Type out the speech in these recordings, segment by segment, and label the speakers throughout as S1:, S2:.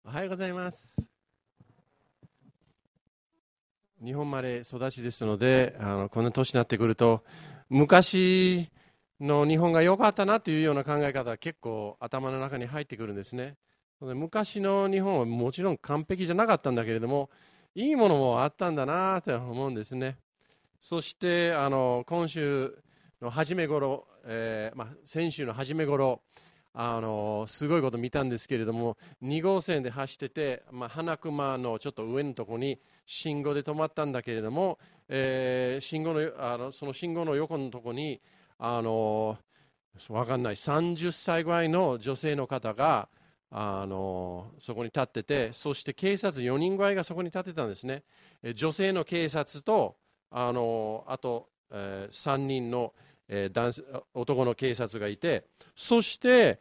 S1: おはようございます。日本生まれ育ちですので、この年になってくると、昔の日本が良かったなというような考え方が結構頭の中に入ってくるんですね。昔の日本はもちろん完璧じゃなかったんだけれども、いいものもあったんだなと思うんですね。そして今週の初め頃、先週の初め頃、すごいこと見たんですけれども、2号線で走ってて、花熊のちょっと上のところに信号で止まったんだけれども、その信号の横のところにわかんない30歳ぐらいの女性の方がそこに立ってて、そして警察4人ぐらいがそこに立ってたんですね。女性の警察とあと、3人の、男の警察がいて、そして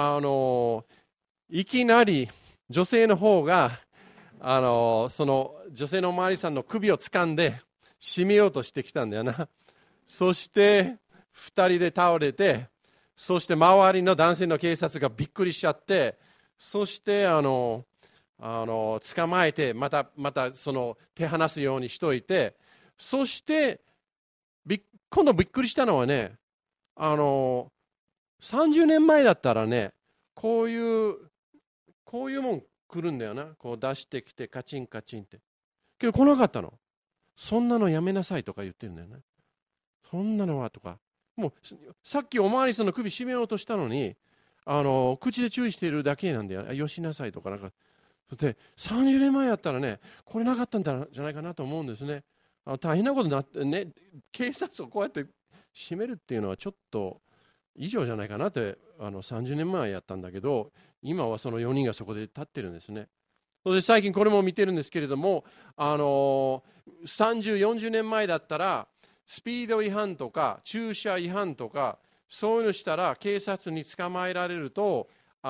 S1: いきなり女性の方がその女性のおまわりさんの首を掴んで締めようとしてきたんだよな。そして2人で倒れて、そして周りの男性の警察がびっくりしちゃって、そして捕まえてまたその手離すようにしといて、そして今度びっくりしたのはね、30年前だったらね、こういうもん来るんだよな。こう出してきてカチンカチンって。けど来なかったの。そんなのやめなさいとか言ってるんだよね。そんなのはとか。もうさっきおまわりさんの首絞めようとしたのに、口で注意しているだけなんだよ。よしなさいとかなんか。で30年前やったらね、これなかったんじゃないかなと思うんですね。大変なことになってね、警察をこうやって締めるっていうのはちょっと異常じゃないかなって30年前やったんだけど、今はその4人がそこで立ってるんですね。それで最近これも見てるんですけれども、30、40年前だったらスピード違反とか駐車違反とかそういうのしたら警察に捕まえられると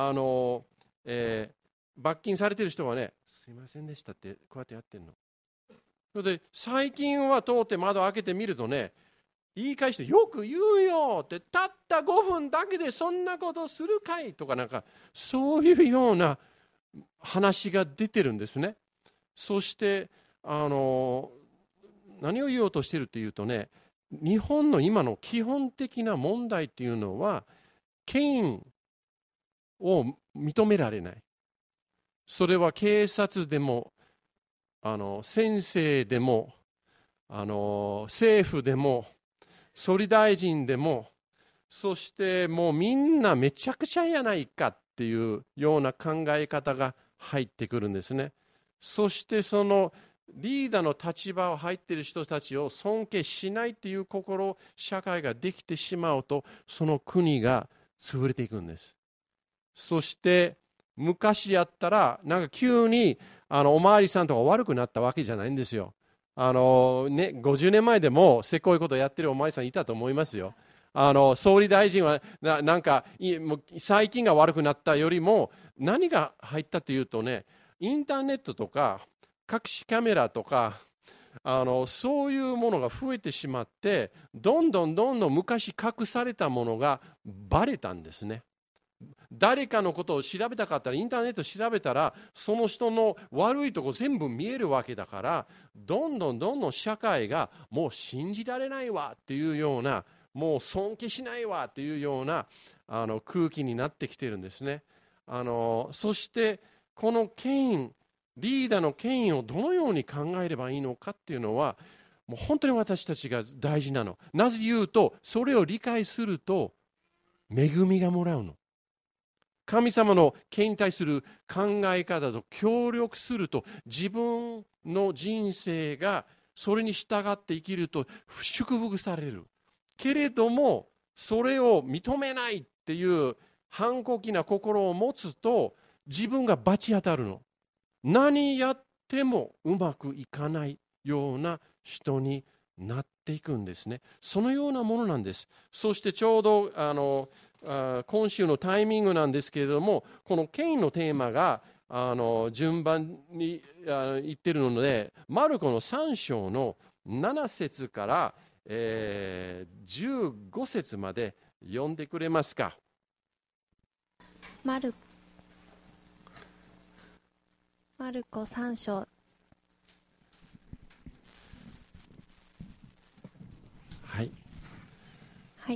S1: 罰金されてる人はね、すいませんでしたってこうやってやってるの。それで最近は通って窓開けてみるとね、言い返してよく言うよって、たった5分だけでそんなことするかいとか、なんかそういうような話が出てるんですね。そして何を言おうとしてるっていうとね、日本の今の基本的な問題っていうのは権威を認められない。それは警察でも先生でも政府でも総理大臣でも、そしてもうみんなめちゃくちゃやないかっていうような考え方が入ってくるんですね。そしてそのリーダーの立場を入っている人たちを尊敬しないっていう社会ができてしまうと、その国が潰れていくんです。そして昔やったらなんか急におまわりさんとか悪くなったわけじゃないんですよ。50年前でもせこいことをやってるおまわりさんいたと思いますよ。総理大臣はなんかもう最近が悪くなったよりも何が入ったというとね、インターネットとか隠しカメラとかそういうものが増えてしまって、どんどん昔隠されたものがバレたんですね。誰かのことを調べたかったらインターネット調べたらその人の悪いとこ全部見えるわけだから、どんどん社会がもう信じられないわっていうような、もう尊敬しないわっていうような空気になってきてるんですね。そしてこの権威、リーダーの権威をどのように考えればいいのかっていうのは、もう本当に私たちが大事なの。なぜ言うと、それを理解すると恵みがもらうの。神様の権威に対する考え方と協力すると、自分の人生がそれに従って生きると祝福されるけれども、それを認めないっていう反抗期な心を持つと自分が罰当たるの。何やってもうまくいかないような人になっていくんですね。そのようなものなんです。そしてちょうど今週のタイミングなんですけれども、この権威のテーマが順番に言ってるので、マルコの3章の7節から、15節まで読んでくれますか。
S2: マルコ3章。
S1: はい。
S2: はい。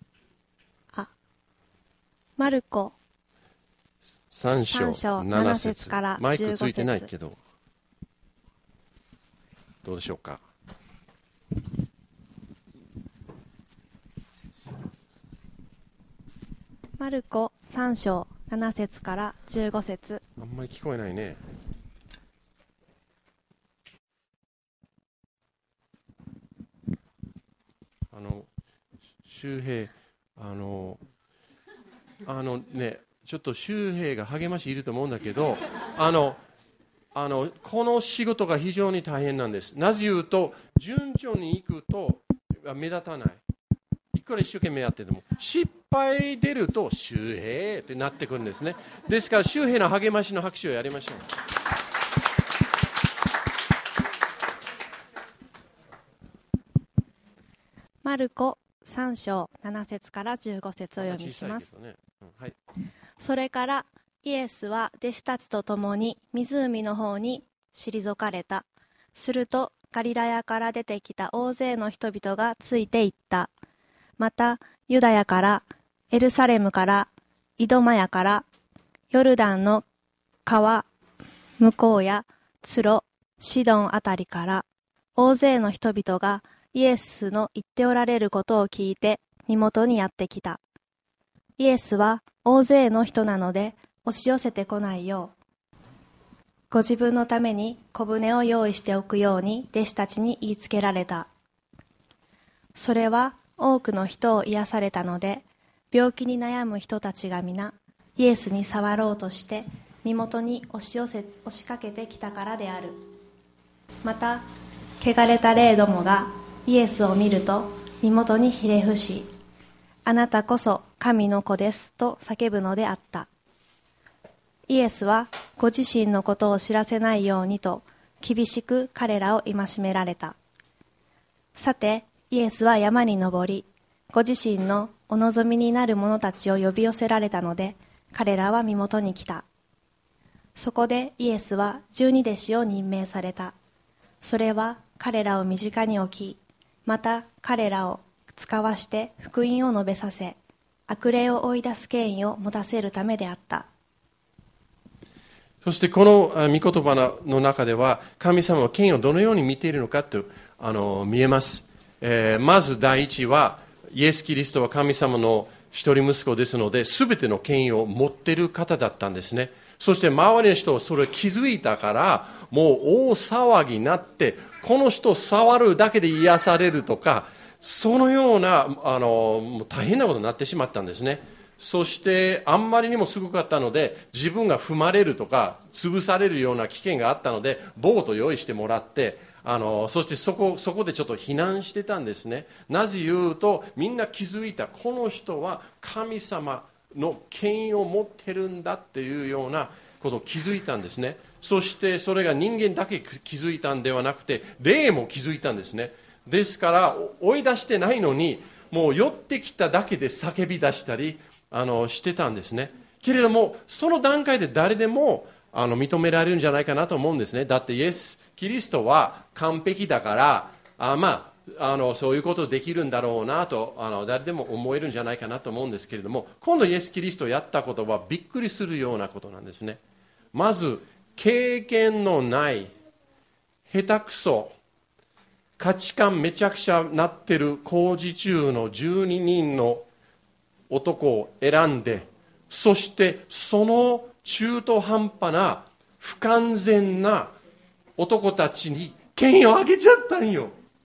S2: マルコ
S1: 3章7節
S2: から15節。
S1: マイクついてないけど、どうでしょうか。
S2: マルコ3章7節から15節。
S1: あんまり聞こえないね。周平、ね、ちょっと周平が励ましいると思うんだけど、この仕事が非常に大変なんです。なぜ言うと、順調にいくと目立たない。いくら一生懸命やってても、失敗出ると周平ってなってくるんですね。ですから周平の励ましの拍手をやりましょう。
S2: マルコ3章7節から15節を読みします。
S1: ね、はい。
S2: それからイエスは弟子たちと共に湖の方に退かれた。するとガリラヤから出てきた大勢の人々がついていった。またユダヤからエルサレムからイドマヤからヨルダンの川向こうやツロシドンあたりから大勢の人々がイエスの言っておられることを聞いて身元にやってきた。イエスは大勢の人なので押し寄せてこないよう、ご自分のために小舟を用意しておくように弟子たちに言いつけられた。それは多くの人を癒されたので、病気に悩む人たちが皆イエスに触ろうとして身元に押しかけてきたからである。また汚れた霊どもがイエスを見ると身元にひれ伏し、あなたこそ神の子ですと叫ぶのであった。イエスはご自身のことを知らせないようにと厳しく彼らを戒められた。さてイエスは山に登り、ご自身のお望みになる者たちを呼び寄せられたので、彼らは身元に来た。そこでイエスは12弟子を任命された。それは彼らを身近に置き、また彼らを使わして福音を述べさせ、悪霊を追い出す権威を持たせるためであった。
S1: そしてこの御言葉の中では、神様は権威をどのように見ているのかと見えます。まず第一は、イエス・キリストは神様の一人息子ですので、すべての権威を持っている方だったんですね。そして周りの人はそれを気づいたから、もう大騒ぎになって、この人を触るだけで癒されるとか、そのような大変なことになってしまったんですね。そしてあんまりにもすごかったので、自分が踏まれるとか潰されるような危険があったので、ボートを用意してもらって、そしてそこでちょっと避難してたんですね。なぜ言うと、みんな気づいた、この人は神様の権威を持ってるんだっていうようなことを気づいたんですね。そしてそれが人間だけ気づいたんではなくて、霊も気づいたんですね。ですから追い出してないのに、もう寄ってきただけで叫び出したりしてたんですね。けれどもその段階で誰でも認められるんじゃないかなと思うんですね。だってイエス・キリストは完璧だから、そういうことできるんだろうなと誰でも思えるんじゃないかなと思うんですけれども、今度イエス・キリストやったことはびっくりするようなことなんですね。まず経験のない下手くそ、価値観めちゃくちゃなってる工事中の12人の男を選んで、そしてその中途半端な不完全な男たちに権威をあげちゃったんよ。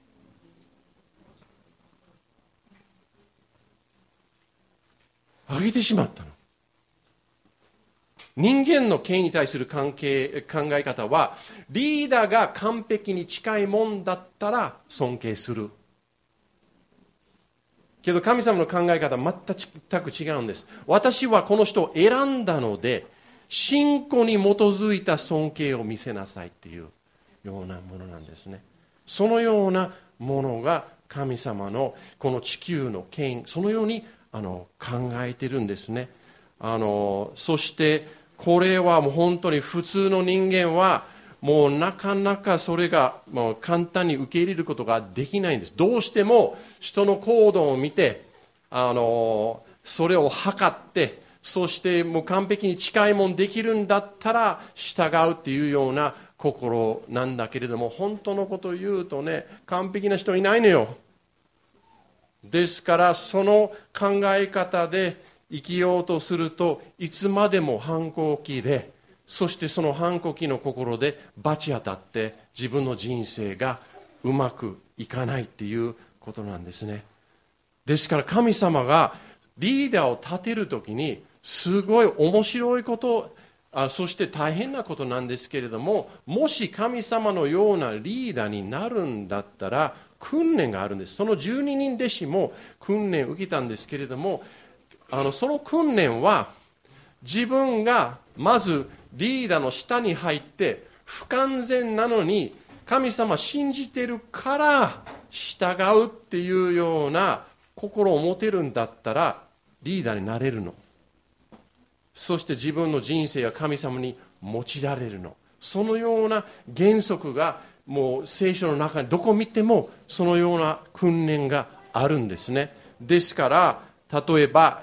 S1: あげてしまったの。人間の権威に対する考え方は、リーダーが完璧に近いもんだったら尊敬するけど、神様の考え方は全く違うんです。私はこの人を選んだので、信仰に基づいた尊敬を見せなさいっていうようなものなんですね。そのようなものが神様のこの地球の権威、そのように考えているんですね。そしてこれはもう本当に普通の人間はもうなかなかそれがもう簡単に受け入れることができないんです。どうしても人の行動を見てそれを測って、そしてもう完璧に近いもんできるんだったら従うっていうような心なんだけれども、本当のことを言うとね、完璧な人いないのよ。ですからその考え方で生きようとするといつまでも反抗期で、そしてその反抗期の心で罰当たって自分の人生がうまくいかないっていうことなんですね。ですから神様がリーダーを立てるときにすごい面白いこと、そして大変なことなんですけれども、もし神様のようなリーダーになるんだったら訓練があるんです。その12人弟子も訓練を受けたんですけれども、その訓練は自分がまずリーダーの下に入って不完全なのに神様信じてるから従うっていうような心を持てるんだったらリーダーになれるの。そして自分の人生や神様に用いられるの。そのような原則がもう聖書の中にどこ見てもそのような訓練があるんですね。ですから例えば、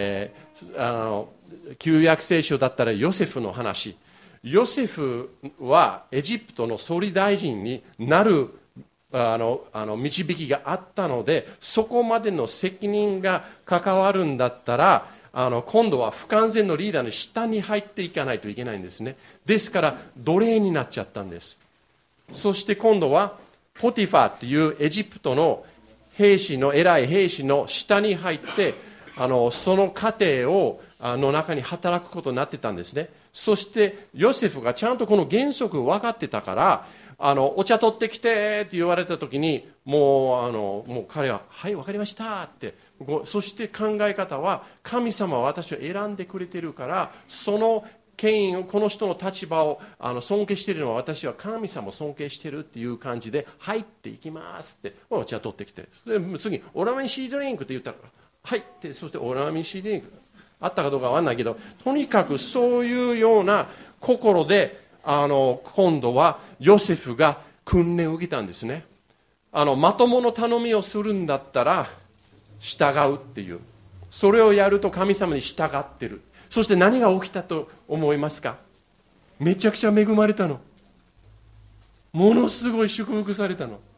S1: 旧約聖書だったらヨセフの話。ヨセフはエジプトの総理大臣になる導きがあったので、そこまでの責任が関わるんだったら今度は不完全のリーダーの下に入っていかないといけないんですね。ですから奴隷になっちゃったんです。そして今度はポティファーっていうエジプトの偉い兵士の下に入ってその家庭の中に働くことになってたんですね。そしてヨセフがちゃんとこの原則分かってたからお茶取ってきてって言われた時にもう彼ははい分かりましたって。そして考え方は神様は私を選んでくれてるから、その権威をこの人の立場を尊敬しているのは私は神様を尊敬しているっていう感じで入っていきますってお茶取ってきて、それで次オラミンシードリンクって言ったらはいって、そしてオラミンシードリンクあったかどうかわかんないけど、とにかくそういうような心で今度はヨセフが訓練を受けたんですね。まともの頼みをするんだったら従うっていう、それをやると神様に従ってる。そして何が起きたと思いますか？めちゃくちゃ恵まれたの。ものすごい祝福されたの。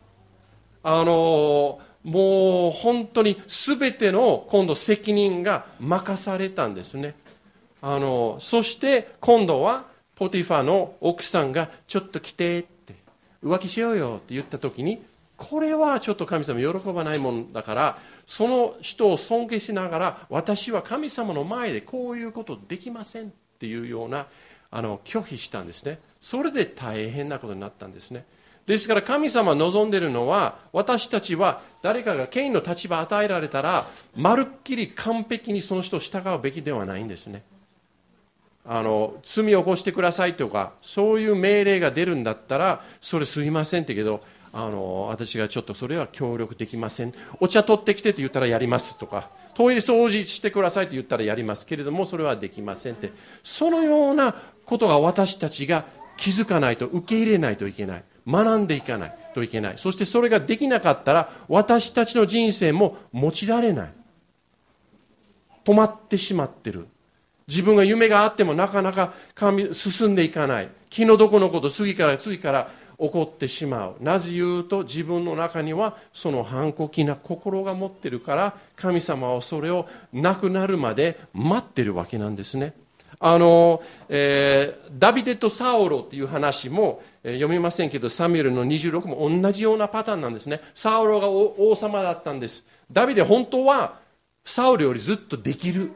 S1: もう本当に全ての今度責任が任されたんですね。そして今度はポティファの奥さんがちょっと来てって浮気しようよって言った時に、これはちょっと神様喜ばないもんだから、その人を尊敬しながら私は神様の前でこういうことできませんっていうような拒否したんですね。それで大変なことになったんですね。ですから神様望んでいるのは、私たちは誰かが権威の立場を与えられたらまるっきり完璧にその人を従うべきではないんですね。罪を起こしてくださいとかそういう命令が出るんだったらそれすいませんってけど、私がちょっとそれは協力できません、お茶取ってきてって言ったらやりますとか、トイレ掃除してくださいって言ったらやりますけれどもそれはできませんって、そのようなことが私たちが気づかないと、受け入れないといけない、学んでいかないといけない。そしてそれができなかったら私たちの人生も持ちられない、止まってしまってる。自分が夢があってもなかなか進んでいかない、気の毒のこと次から次から起こってしまう。なぜ言うと自分の中にはその反抗期な心が持ってるから、神様はそれをなくなるまで待ってるわけなんですね。ダビデとサウロっていう話も読みませんけど、サミュエルの26も同じようなパターンなんですね。サウロが王様だったんです。ダビデ本当はサウルよりずっとできる、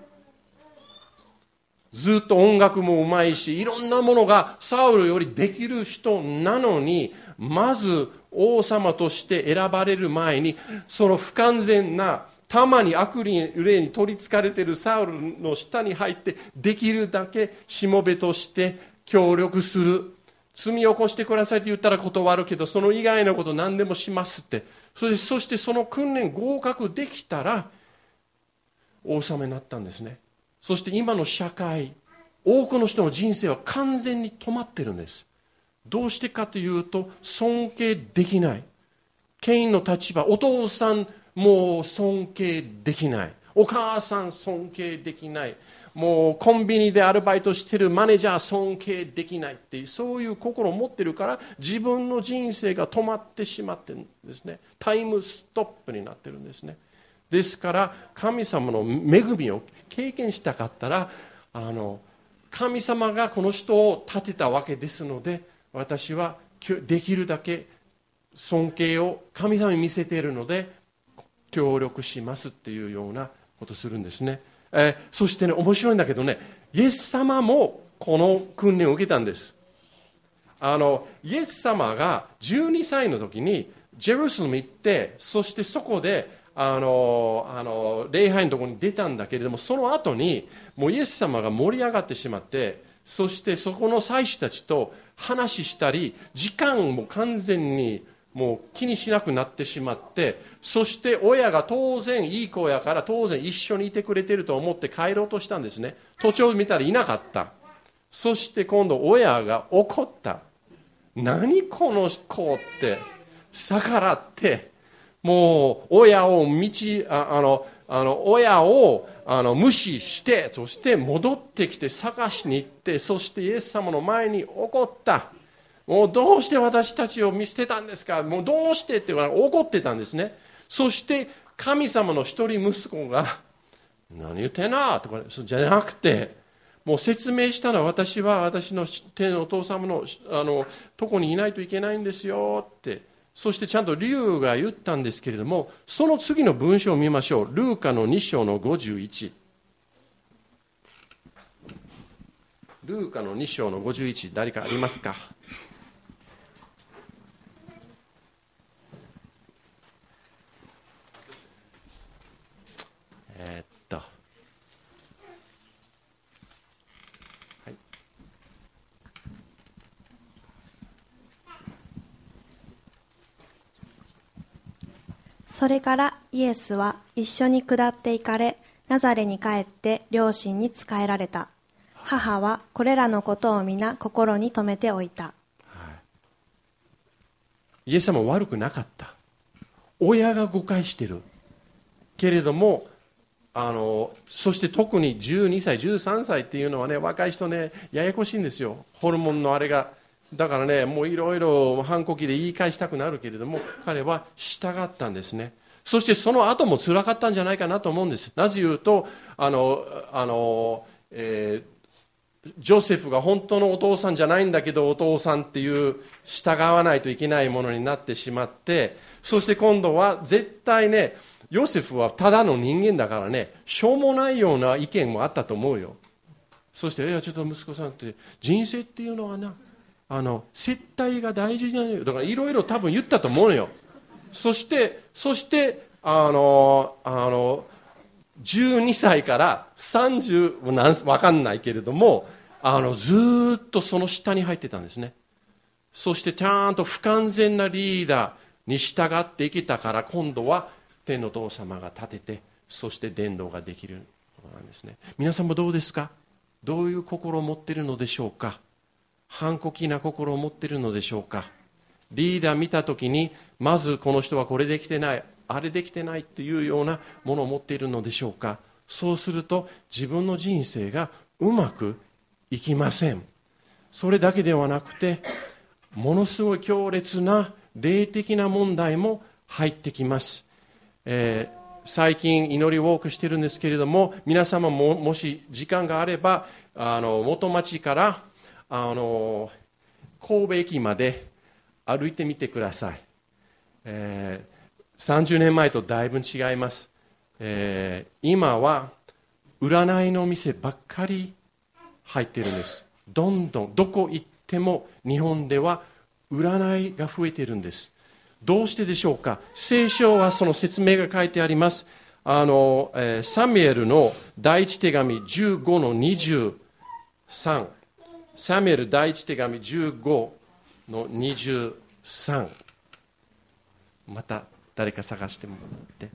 S1: ずっと音楽もうまいしいろんなものがサウルよりできる人なのに、まず王様として選ばれる前にその不完全なたまに悪霊に取りつかれているサウルの下に入ってできるだけしもべとして協力する。罪を起こしてくださいと言ったら断るけどその以外のこと何でもしますって、そしてその訓練合格できたら王様になったんですね。そして今の社会多くの人の人生は完全に止まっているんです。どうしてかというと、尊敬できない。権威の立場、お父さんもう尊敬できない。お母さん尊敬できない。もうコンビニでアルバイトしているマネージャー尊敬できないっていう、そういう心を持っているから、自分の人生が止まってしまっているんですね。タイムストップになっているんですね。ですから神様の恵みを経験したかったら、神様がこの人を立てたわけですので、私はできるだけ尊敬を神様に見せているので協力しますっていうようなことをするんですね。そしてね、面白いんだけどね、イエス様もこの訓練を受けたんです。イエス様が12歳の時にジェルサレムに行って、そしてそこで礼拝のところに出たんだけれども、その後にもうイエス様が盛り上がってしまって、そしてそこの祭司たちと話したり、時間も完全にもう気にしなくなってしまって、そして親が当然いい子やから当然一緒にいてくれてると思って帰ろうとしたんですね。途中見たらいなかった。そして今度親が怒った。何この子って逆らって、もう親を無視して、そして戻ってきて探しに行って、そしてイエス様の前に怒った。もうどうして私たちを見捨てたんですか、もうどうしてって怒ってたんですね。そして神様の一人息子が何言ってんなとかじゃなくて、もう説明したのは、私は私の天のお父様のとこにいないといけないんですよって、そしてちゃんと理由が言ったんですけれども、その次の文章を見ましょう。ルーカの2章の51。ルーカの2章の51、誰かありますか？
S2: それからイエスは一緒に下って行かれ、ナザレに帰って両親に仕えられた。母はこれらのことを皆心に留めておいた。
S1: イエス様は悪くなかった。親が誤解しているけれども、そして特に12歳13歳っていうのはね、若い人ね、ややこしいんですよ、ホルモンのあれが。だからね、もういろいろ反抗期で言い返したくなるけれども、彼は従ったんですね。そしてその後も辛かったんじゃないかなと思うんです。なぜ言うとジョセフが本当のお父さんじゃないんだけどお父さんっていう従わないといけないものになってしまって、そして今度は絶対ね、ヨセフはただの人間だからね、しょうもないような意見もあったと思うよ。そしてちょっと息子さんって人生っていうのはな、接待が大事なのよ、だからいろいろ多分言ったと思うよ。そして12歳から30分かんないけれども、ずっとその下に入ってたんですね。そしてちゃんと不完全なリーダーに従っていけたから、今度は天のお父様が立てて、そして伝道ができることなんですね。皆さんもどうですか？どういう心を持っているのでしょうか？反抗期な心を持っているのでしょうか？リーダー見たときに、まずこの人はこれできてない、あれできてないっていうようなものを持っているのでしょうか？そうすると自分の人生がうまくいきません。それだけではなくて、ものすごい強烈な霊的な問題も入ってきます。最近祈りウォークしてるんですけれども、皆様ももし時間があれば元町から神戸駅まで歩いてみてください。30年前とだいぶ違います。今は占いの店ばっかり入っているんです。どんどんどこ行っても日本では占いが増えているんです。どうしてでしょうか？聖書はその説明が書いてあります。サミュエルの第一手紙15の23、サミュエル第一手紙15の23、また誰か探してもらって。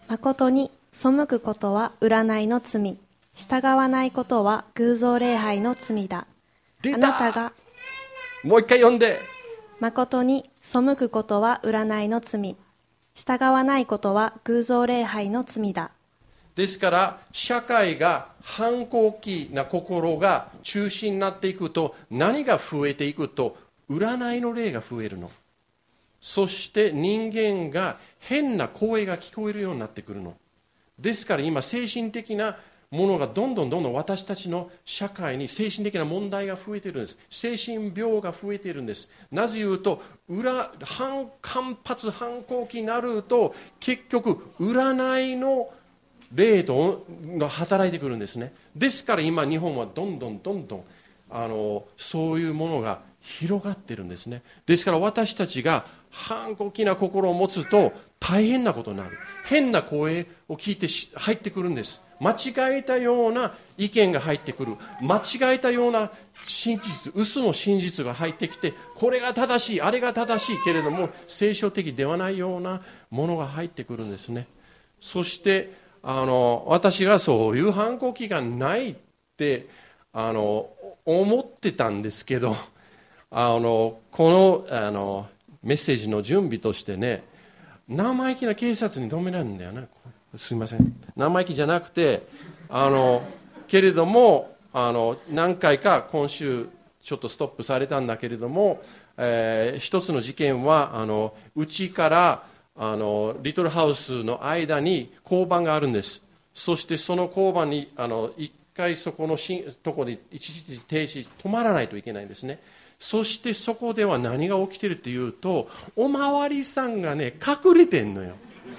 S2: 誠に背くことは占いの罪、従わないことは偶像礼拝の罪だ。
S1: 出た。
S2: あなたが
S1: もう一回読んで。
S2: 誠に背くことは占いの罪、従わないことは偶像礼拝の罪だ。
S1: ですから社会が反抗期な心が中心になっていくと、何が増えていくと、占いの霊が増えるの。そして人間が変な声が聞こえるようになってくるの。ですから今精神的なものがどんどん私たちの社会に精神的な問題が増えているんです。精神病が増えているんです。なぜ言うと反発反抗期になると結局占いの霊が働いてくるんですね。ですから今日本はどんどんそういうものが広がっているんですね。ですから私たちが反抗期な心を持つと大変なことになる。変な声を聞いて入ってくるんです。間違えたような意見が入ってくる。間違えたような真実、嘘の真実が入ってきて、これが正しい、あれが正しいけれども聖書的ではないようなものが入ってくるんですね。そして私がそういう反抗期がないって思ってたんですけど、このメッセージの準備としてね、生意気な警察に止められるんだよね。すいません、生意気じゃなくてけれども何回か今週ちょっとストップされたんだけれども、一つの事件はうちからリトルハウスの間に交番があるんです。そしてその交番に一回そこのところに一時停止止まらないといけないんですね。そしてそこでは何が起きてるっていうと、おまわりさんがね隠れてんのよ。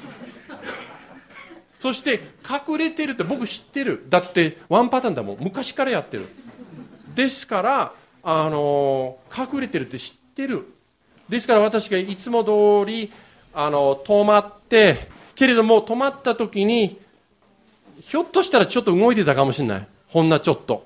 S1: そして隠れてるって僕知ってる。だってワンパターンだもん、昔からやってる。ですから隠れてるって知ってる。ですから私がいつも通り止まって、けれども止まった時にひょっとしたらちょっと動いてたかもしれない。ほんなちょっと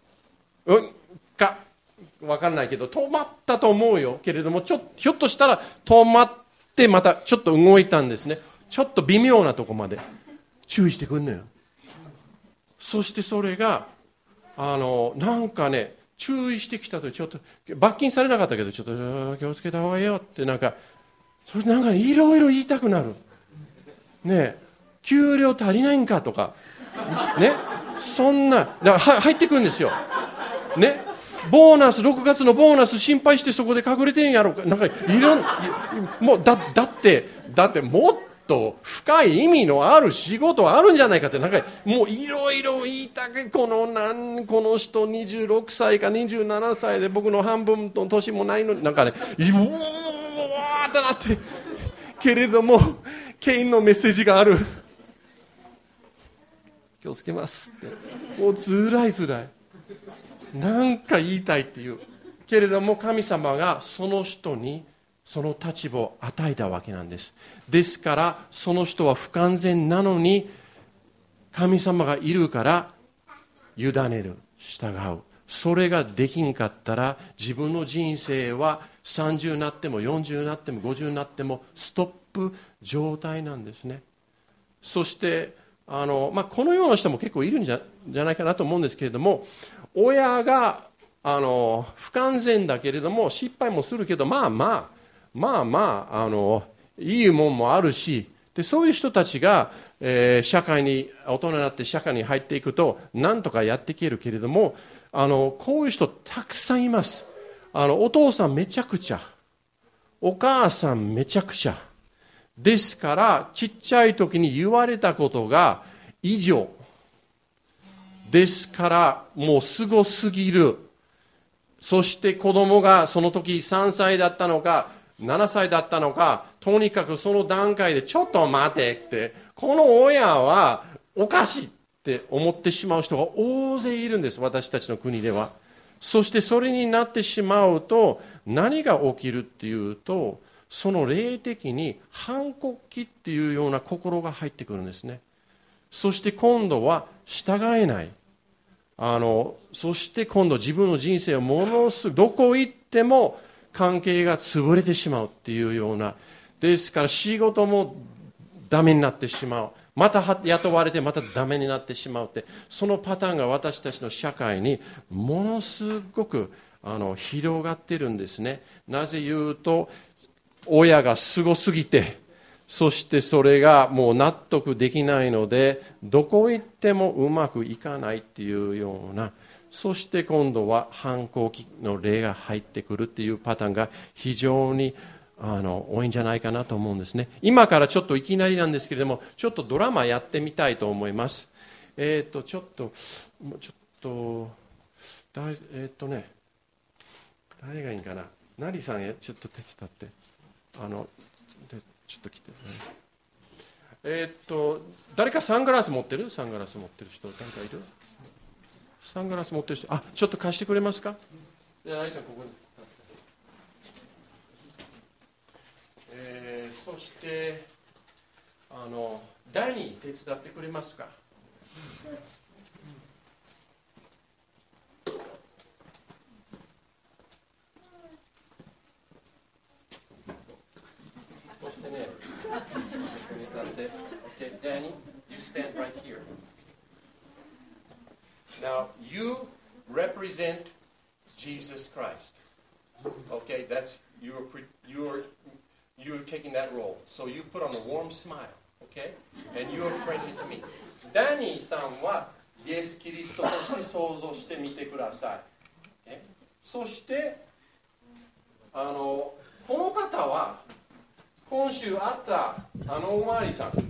S1: 分かんないけど止まったと思うよ。けれどもひょっとしたら止まってまたちょっと動いたんですね。ちょっと微妙なとこまで注意してくんのよ。そしてそれがなんかね注意してきたと、ちょっと罰金されなかったけどちょっと気をつけた方がいいよってなんかいろいろ言いたくなるね。給料足りないんかとかね、そんな入ってくるんですよね。ボーナス6月のボーナス心配してそこで隠れてんやろか、なんかもうだってもっと深い意味のある仕事あるんじゃないかって、なんかもういろいろ言いたく、この人26歳か27歳で僕の半分の年もないのになんかねうわーってなって、けれどもケインのメッセージがある。気をつけますってもうずらいなんか言いたいっていうけれども、神様がその人にその立場を与えたわけなんです。ですからその人は不完全なのに神様がいるから委ねる、従う。それができんかったら自分の人生は30になっても40になっても50になってもストップ状態なんですね。そしてこのような人も結構いるんじゃないかなと思うんですけれども、親が不完全だけれども失敗もするけどいいもんもあるし、でそういう人たちが、社会に大人になって社会に入っていくとなんとかやっていけるけれども、こういう人たくさんいます。お父さんめちゃくちゃ、お母さんめちゃくちゃですから、ちっちゃい時に言われたことが異常ですから、もうすごすぎる。そして子供がその時3歳だったのか7歳だったのか、とにかくその段階でちょっと待てって、この親はおかしいって思ってしまう人が大勢いるんです、私たちの国では。そしてそれになってしまうと何が起きるっていうと、その霊的に反抗期っていうような心が入ってくるんですね。そして今度は従えない、そして今度自分の人生をものすごくどこ行っても関係が潰れてしまうっていうような。ですから仕事もダメになってしまう、また雇われてまたダメになってしまうって、そのパターンが私たちの社会にものすごく広がってるんですね。なぜ言うと、親がすごすぎて、そしてそれがもう納得できないので、どこ行ってもうまくいかないっていうような、そして今度は反抗期の例が入ってくるっていうパターンが非常に多いんじゃないかなと思うんですね。今からちょっといきなりなんですけれども、ちょっとドラマやってみたいと思います。ちょっと誰がいいんかな。ナリさんへちょっと手伝って、ちょっと来て。誰かサングラス持ってる？サングラス持ってる人誰かいる？サングラス持ってる人、ちょっと貸してくれますか？じゃあナリさんここに。そしてダニー手伝ってくれますか？そしてね、ここに立って、okay, Danny, you stand right here. Now you represent Jesus Christ. Okay, that's you're taking that role. So you put on a warm smile, okay? And you're friendly to me. ダニーさんはイエス・キリストとして想像してみてください。Okay? そしてこの方は今週会ったおまわりさん、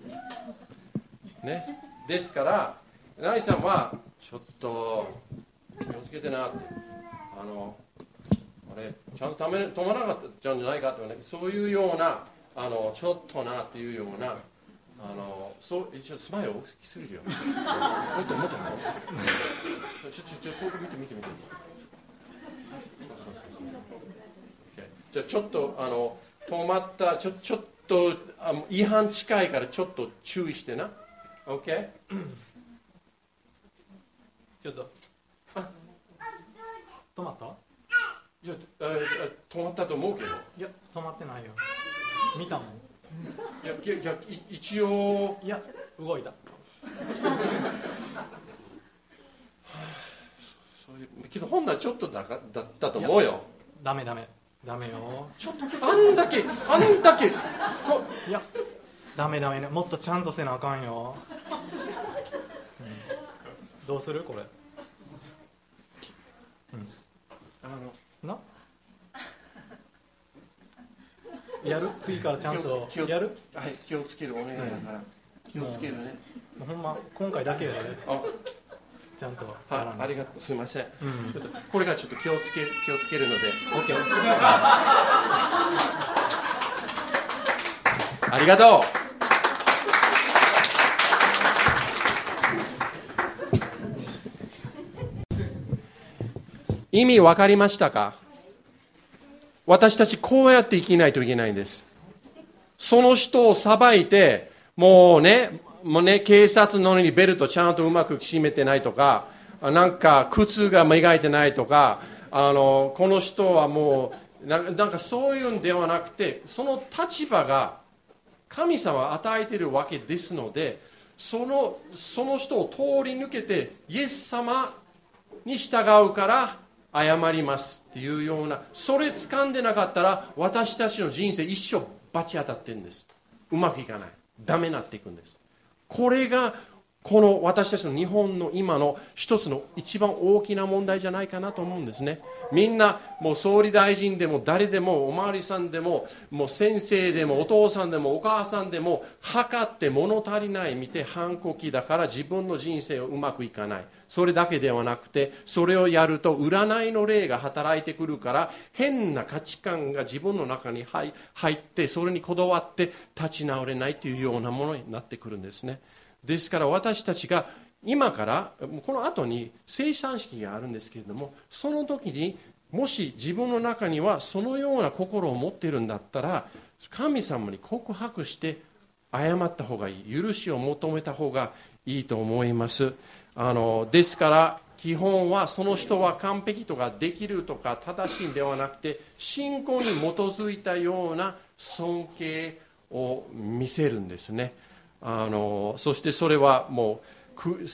S1: ね、ですからダニーさんはちょっと気をつけてなって。ちゃんと止まらなかったんじゃないかとかね、そういうようなちょっとなっていうようなちょっとスマイル大きすぎるよ。もっとちょっとフォーク見て。じゃあちょっと止まったちょっと違反近いからちょっと注意してな。OK？
S3: ちょっと止まった？
S1: いや止まったと思うけど。
S3: いや止まってないよ。見たもん。
S1: いや一応。
S3: いや動いた。
S1: そういうけど本来ちょっとだったと思うよ。
S3: ダメよ。
S1: ちょっとあんだけ
S3: いやダメね。もっとちゃんとせなあかんよ。どうするこれ？な？やる？次からちゃんとやる？
S1: はい、気をつけるお願いだから。気をつけるね。
S3: ほんま今回だけやで。ちゃんと。
S1: ありがとう。すみません。これがちょっと気をつけるので。
S3: OK。
S1: ありがとう。意味分かりましたか？私たちこうやって生きないといけないんです。その人を裁いて、もうね、警察ののにベルトちゃんとうまく締めてないとか、なんか靴が磨いてないとか、この人はもうなんかそういうんではなくて、その立場が神様が与えているわけですので、その人を通り抜けてイエス様に従うから謝りますっていうような、それ掴んでなかったら私たちの人生一生バチ当たってるんです。うまくいかない、ダメになっていくんです。これがこの私たちの日本の今の一つの一番大きな問題じゃないかなと思うんですね。みんなもう総理大臣でも誰でもおまわりさんでももう先生でもお父さんでもお母さんでも測って物足りない見て反抗期だから自分の人生をうまくいかない、それだけではなくて、それをやると占いの霊が働いてくるから変な価値観が自分の中に入ってそれにこだわって立ち直れないというようなものになってくるんですね。ですから私たちが今からこの後に生産式があるんですけれども、その時にもし自分の中にはそのような心を持っているんだったら神様に告白して謝った方がいい、許しを求めた方がいいと思います。ですから基本はその人は完璧とかできるとか正しいんではなくて、信仰に基づいたような尊敬を見せるんですね。そしてそれはもう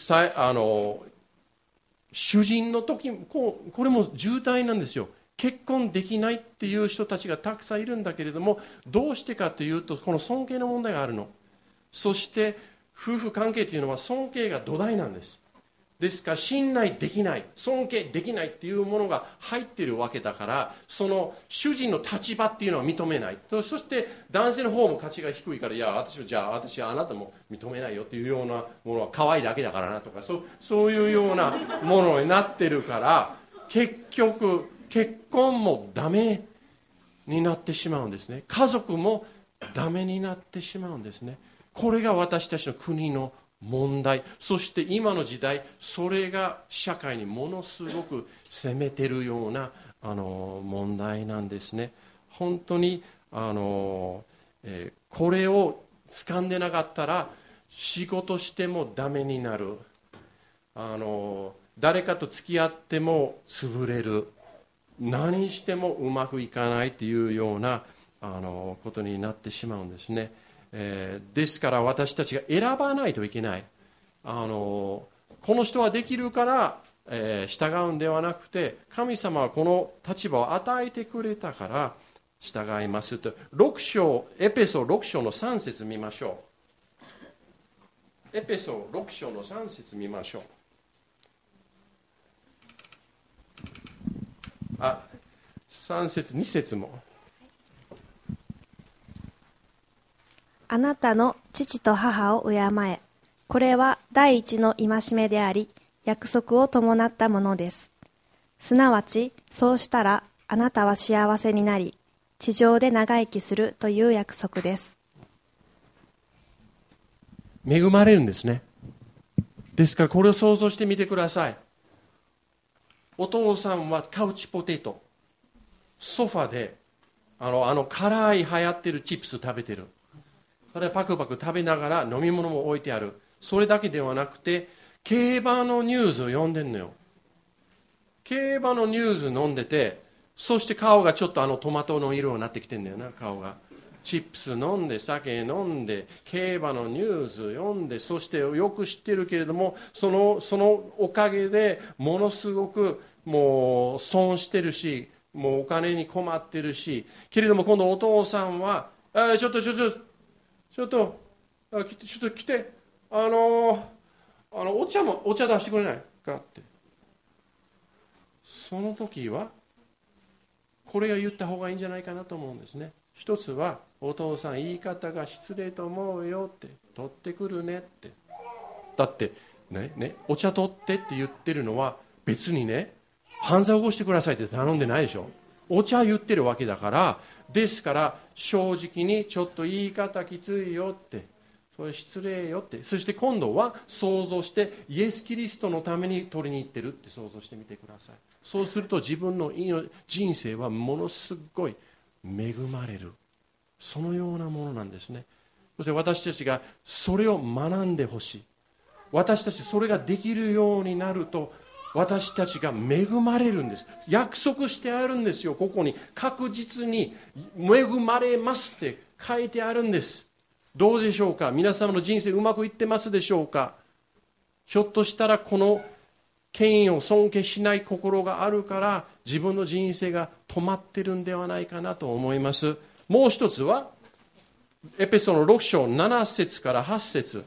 S1: 主人の時これも渋滞なんですよ。結婚できないっていう人たちがたくさんいるんだけれども、どうしてかというとこの尊敬の問題があるの。そして夫婦関係というのは尊敬が土台なんです。ですから信頼できない、尊敬できないっていうものが入っているわけだから、その主人の立場っていうのは認めない。そして男性の方も価値が低いから、いや私はあなたも認めないよっていうようなものは可愛いだけだからなとか、そういうようなものになってるから、結局結婚もダメになってしまうんですね。家族もダメになってしまうんですね。これが私たちの国の問題。そして今の時代、それが社会にものすごく責めてるような問題なんですね。本当にこれを掴んでなかったら仕事してもダメになる、誰かと付き合っても潰れる、何してもうまくいかないというようなことになってしまうんですね。ですから私たちが選ばないといけない。この人はできるから、従うんではなくて、神様はこの立場を与えてくれたから従いますと。エペソ6章の3節見ましょう。エペソ6章の3節見ましょう。3節2節も。
S2: あなたの父と母を敬え。これは第一の戒めであり、約束を伴ったものです。すなわち、そうしたらあなたは幸せになり、地上で長生きするという約束です。
S1: 恵まれるんですね。ですからこれを想像してみてください。お父さんはカウチポテト、ソファで辛い流行ってるチップス食べてる。それパクパク食べながら飲み物も置いてある。それだけではなくて競馬のニュースを読んでんのよ。競馬のニュース飲んでて、そして顔がちょっとトマトの色になってきてんだよな。顔がチップス飲んで酒飲んで競馬のニュース読んで、そしてよく知ってるけれども、そのおかげでものすごくもう損してるし、もうお金に困ってるし、けれども今度お父さんはちょっと来て、お茶出してくれないかって。その時はこれを言った方がいいんじゃないかなと思うんですね。一つは、お父さん言い方が失礼と思うよって、取ってくるねって。だってね、お茶取ってって言ってるのは別にね、犯罪を起こしてくださいって頼んでないでしょ。お茶言ってるわけだから。ですから正直にちょっと言い方きついよって、それ失礼よって。そして今度は想像してイエス・キリストのために取りに行ってるって想像してみてください。そうすると自分の人生はものすごい恵まれる、そのようなものなんですね。そして私たちがそれを学んでほしい。私たちそれができるようになると、私たちが恵まれるんです。約束してあるんですよ。ここに確実に恵まれますって書いてあるんです。どうでしょうか。皆様の人生うまくいってますでしょうか。ひょっとしたらこの権威を尊敬しない心があるから自分の人生が止まってるんではないかなと思います。もう一つはエペソの6章7節から8節。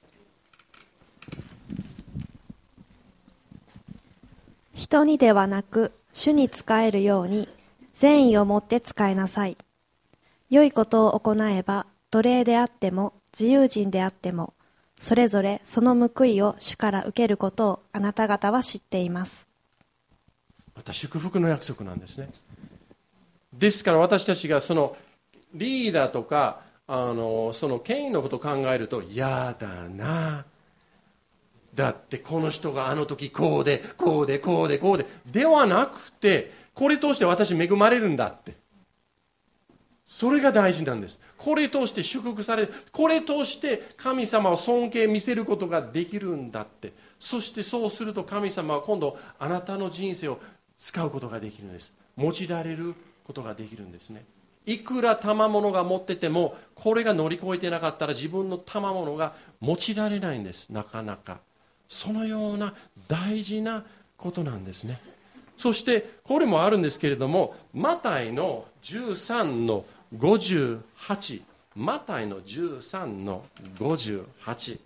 S2: 人にではなく主に仕えるように善意を持って仕えなさい。良いことを行えば奴隷であっても自由人であってもそれぞれその報いを主から受けることをあなた方は知っています。
S1: また祝福の約束なんですね。ですから私たちがそのリーダーとかその権威のことを考えると、やだな、だってこの人があの時こうでではなくて、これ通して私恵まれるんだって、それが大事なんです。これ通して祝福される、これ通して神様を尊敬見せることができるんだって。そしてそうすると神様は今度あなたの人生を使うことができるんです。用いられることができるんですね。 いくら賜物が持ってても、これが乗り越えてなかったら自分の賜物が持ちられないんです。なかなかそのような大事なことなんですね。そしてこれもあるんですけれども、マタイの13の58、マタイの13の58、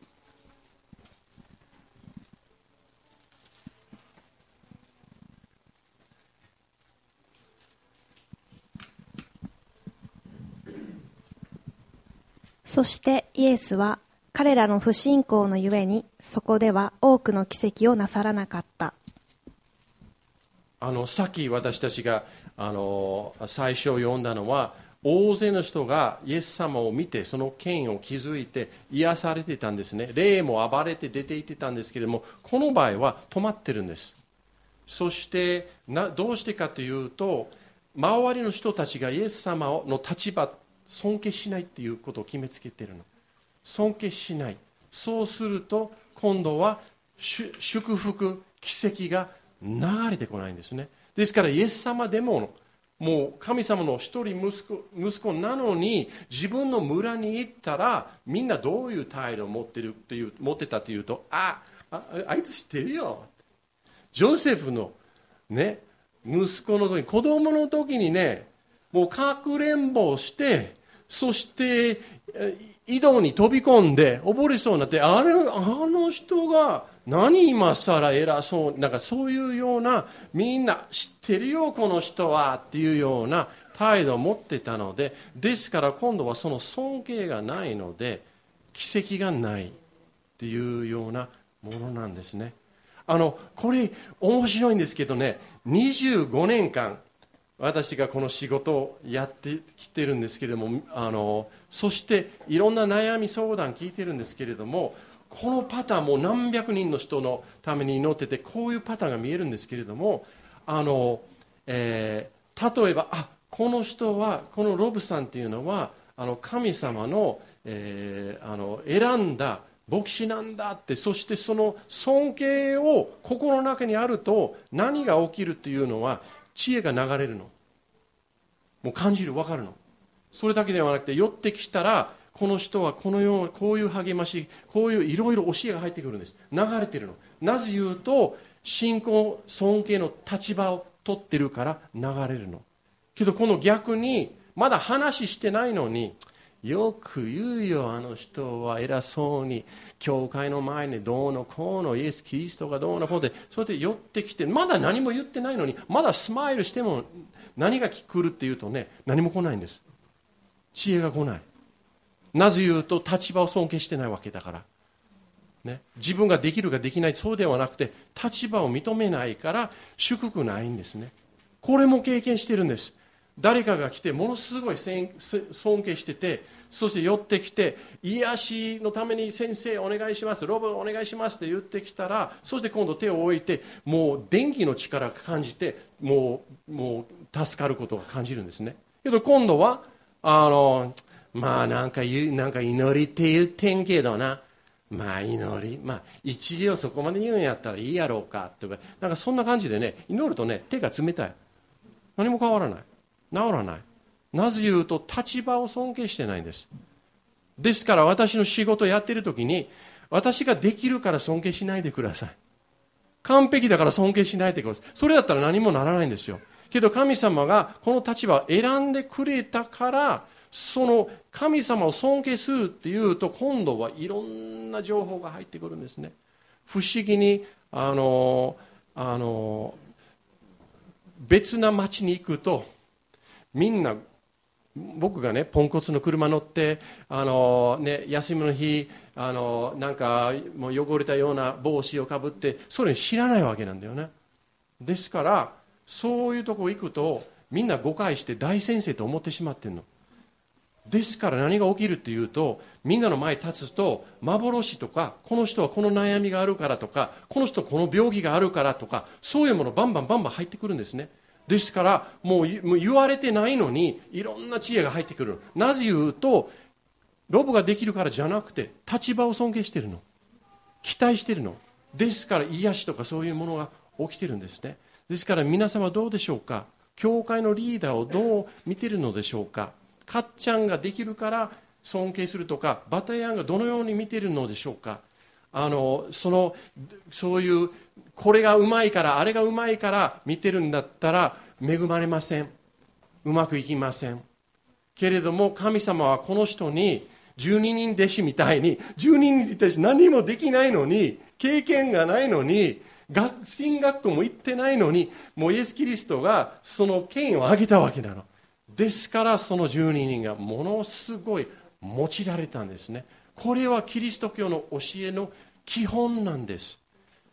S2: そしてイエスは彼らの不信仰のゆえにそこでは多くの奇跡をなさらなかった。
S1: さっき私たちが最初読んだのは、大勢の人がイエス様を見てその権を築いて癒されていたんですね。霊も暴れて出ていってたんですけれども、この場合は止まってるんです。そしてどうしてかというと、周りの人たちがイエス様の立場尊敬しないっていうことを決めつけているの。尊敬しない。そうすると今度は祝福、奇跡が流れてこないんですね。ですからイエス様でもう神様の一人息子なのに、自分の村に行ったらみんなどういう態度を持ってたというと、あいつ知ってるよ、ジョセフのね息子の時、子供の時にね、もうかくれんぼをして、そして井戸に飛び込んで溺れそうになって、あの人が何今更偉そう、なんかそういうような、みんな知ってるよこの人はっていうような態度を持ってたので、ですから今度はその尊敬がないので奇跡がないっていうようなものなんですね。これ面白いんですけどね、25年間私がこの仕事をやってきてるんですけれども、そしていろんな悩み相談聞いてるんですけれども、このパターンも何百人の人のために祈ってて、こういうパターンが見えるんですけれども、例えばこの人は、このロブさんっていうのは神様の、選んだ牧師なんだって、そしてその尊敬を心の中にあると何が起きるっていうのは、知恵が流れるの。もう感じる、分かるの。それだけではなくて、寄ってきたらこの人はこういう励まし、こういういろいろ教えが入ってくるんです。流れてるの。なぜ言うと、信仰尊敬の立場を取ってるから流れるの。けどこの逆に、まだ話してないのに、よく言うよ、あの人は偉そうに教会の前にどうのこうの、イエス・キリストがどうのこうで、それで寄ってきて、まだ何も言ってないのに、まだスマイルしても何が来るっていうとね、何も来ないんです。知恵が来ない。なぜ言うと、立場を尊敬してないわけだから、ね、自分ができるかできない、そうではなくて立場を認めないから祝福ないんですね。これも経験してるんです。誰かが来てものすごい尊敬してて、そして寄ってきて、癒しのために先生お願いします、ロブお願いしますって言ってきたら、そして今度手を置いて、もう電気の力を感じて、もう助かることを感じるんですね。けど今度はまあなんか祈りって言ってんけどな、まあ祈り、まあ一時をそこまで言うんやったらいいやろうかとか、なんかそんな感じでね、祈るとね、手が冷たい。何も変わらない。治らない。なぜ言うと、立場を尊敬してないんです。ですから私の仕事をやっているときに、私ができるから尊敬しないでください。完璧だから尊敬しないでください。それだったら何もならないんですよ。けど神様がこの立場を選んでくれたから、その神様を尊敬するっていうと、今度はいろんな情報が入ってくるんですね。不思議に別な町に行くと、みんな、僕がねポンコツの車乗って休みの日なんかもう汚れたような帽子をかぶって、それ知らないわけなんだよね。ですからそういうとこ行くとみんな誤解して大先生と思ってしまってるの。ですから何が起きるっていうと、みんなの前に立つと幻とか、この人はこの悩みがあるからとか、この人はこの病気があるからとか、そういうものバンバン入ってくるんですね。ですからもう言われてないのにいろんな知恵が入ってくる。なぜ言うと、ロブができるからじゃなくて立場を尊敬しているの、期待しているの。ですから癒しとかそういうものが起きてるんですね。ですから皆様どうでしょうか。 教会のリーダーをどう見ているのでしょうか。かっちゃんができるから尊敬するとか、バタヤンがどのように見ているのでしょうか。そういうこれがうまいからあれがうまいから見てるんだったら恵まれません。うまくいきません。けれども神様はこの人に12人弟子みたいに、12人弟子何もできないのに、経験がないのに、進学校も行ってないのに、もうイエス・キリストがその権威を上げたわけなの。ですからその12人がものすごい用いられたんですね。これはキリスト教の教えの基本なんです。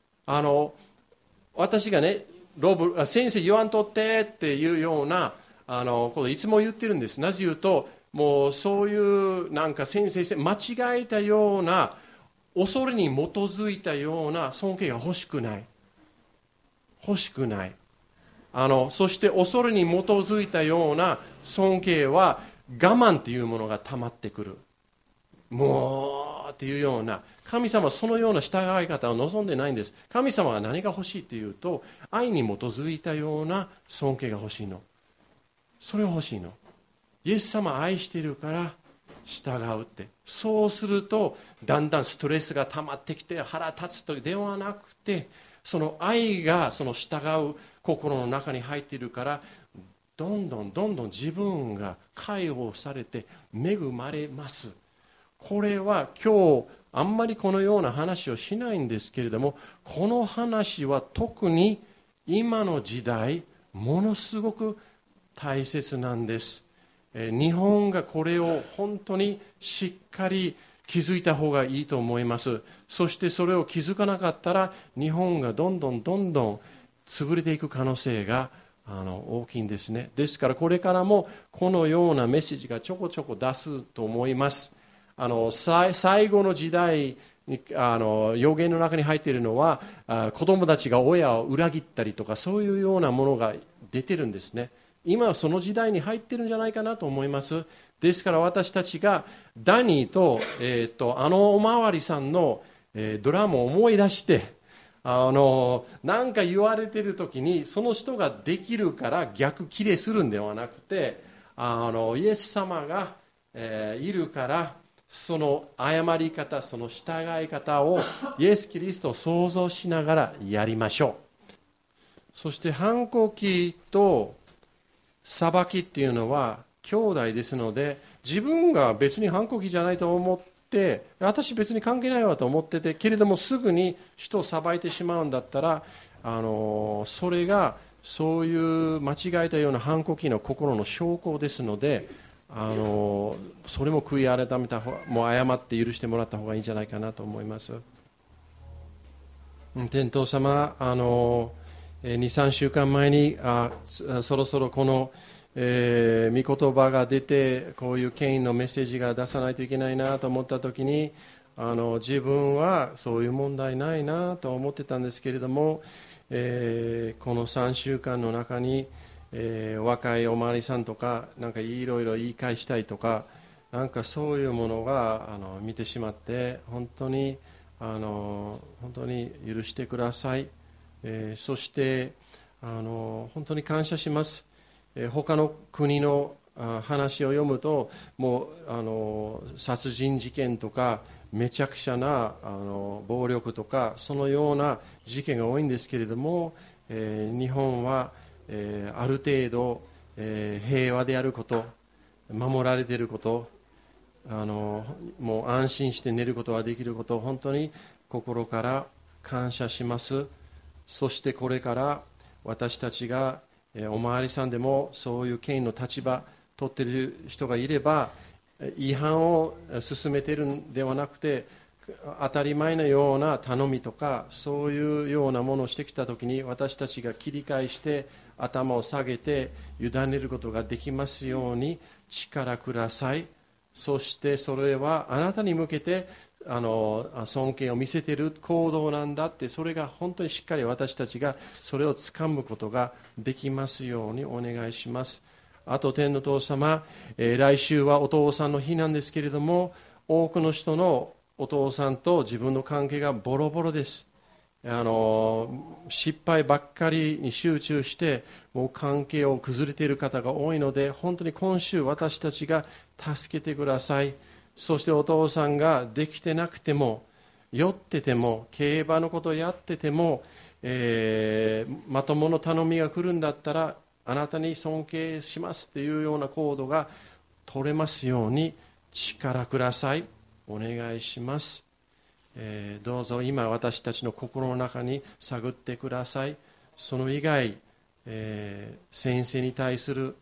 S1: 私がね、先生言わんとってっていうようなこれいつも言ってるんです。なぜ言うと、もうそういうなんか先生間違えたような、恐れに基づいたような尊敬が欲しくない。欲しくない。そして恐れに基づいたような尊敬は我慢っていうものが溜まってくる。もうっていうような、神様はそのような従い方を望んでないんです。神様は何が欲しいっていうと、愛に基づいたような尊敬が欲しいの。それが欲しいの。イエス様を愛しているから従うって。そうするとだんだんストレスが溜まってきて腹立つとではなくて、その愛がその従う心の中に入っているから、どんどん自分が解放されて恵まれます。これは今日あんまりこのような話をしないんですけれども、この話は特に今の時代ものすごく大切なんです。日本がこれを本当にしっかり気づいた方がいいと思います。そしてそれを気づかなかったら、日本がどんどん潰れていく可能性が大きいんですね。ですからこれからもこのようなメッセージがちょこちょこ出すと思います。最後の時代に預言の中に入っているのは、子供たちが親を裏切ったりとか、そういうようなものが出てるんですね。今はその時代に入ってるんじゃないかなと思います。ですから私たちがダニーと、おまわりさんの、ドラマを思い出して、なんか言われてる時にその人ができるから逆切れするんではなくて、イエス様が、いるから、その謝り方、その従い方をイエス・キリストを想像しながらやりましょう。そして反抗期と裁きっていうのは兄弟ですので、自分が別に反抗期じゃないと思って、私別に関係ないわと思ってて、けれどもすぐに人を裁いてしまうんだったら、それがそういう間違えたような反抗期の心の証拠ですので、それも悔い改めた方が、もう謝って許してもらった方がいいんじゃないかなと思います。天父様、2、3週間前にそろそろこの、御言葉が出て、こういう権威のメッセージが出さないといけないなと思ったときに、自分はそういう問題ないなと思ってたんですけれども、この3週間の中に、若いおまわりさんとか、なんかいろいろ言い返したいとか、なんかそういうものが見てしまって、本当に許してください。そして本当に感謝します。他の国の話を読むと、もう殺人事件とかめちゃくちゃな暴力とか、そのような事件が多いんですけれども、日本はある程度平和であること、守られていること、もう安心して寝ることができることを本当に心から感謝します。そしてこれから私たちがおまわりさんでもそういう権威の立場取っている人がいれば、違反を進めているんではなくて、当たり前のような頼みとかそういうようなものをしてきたときに、私たちが切り返して頭を下げて委ねることができますように力ください。そしてそれはあなたに向けて尊敬を見せている行動なんだって、それが本当にしっかり私たちがそれをつかむことができますようにお願いします。あと天の父様、来週はお父さんの日なんですけれども、多くの人のお父さんと自分の関係がボロボロです。 失敗ばっかりに集中してもう関係を崩れている方が多いので、本当に今週私たちが助けてください。そしてお父さんができてなくても、酔ってても、競馬のことをやってても、まともの頼みが来るんだったらあなたに尊敬しますというような行動が取れますように力ください。お願いします。どうぞ今私たちの心の中に探ってください。その以外、先生に対する、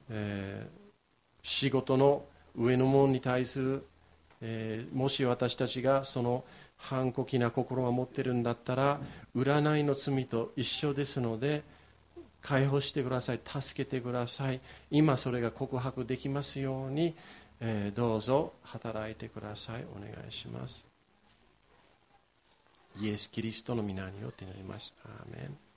S1: 仕事の上の者に対する、もし私たちがその反抗期な心を持っているんだったら、占いの罪と一緒ですので解放してください。助けてください。今それが告白できますように、どうぞ働いてください。お願いします。イエス・キリストの皆によって祈ります。アーメン。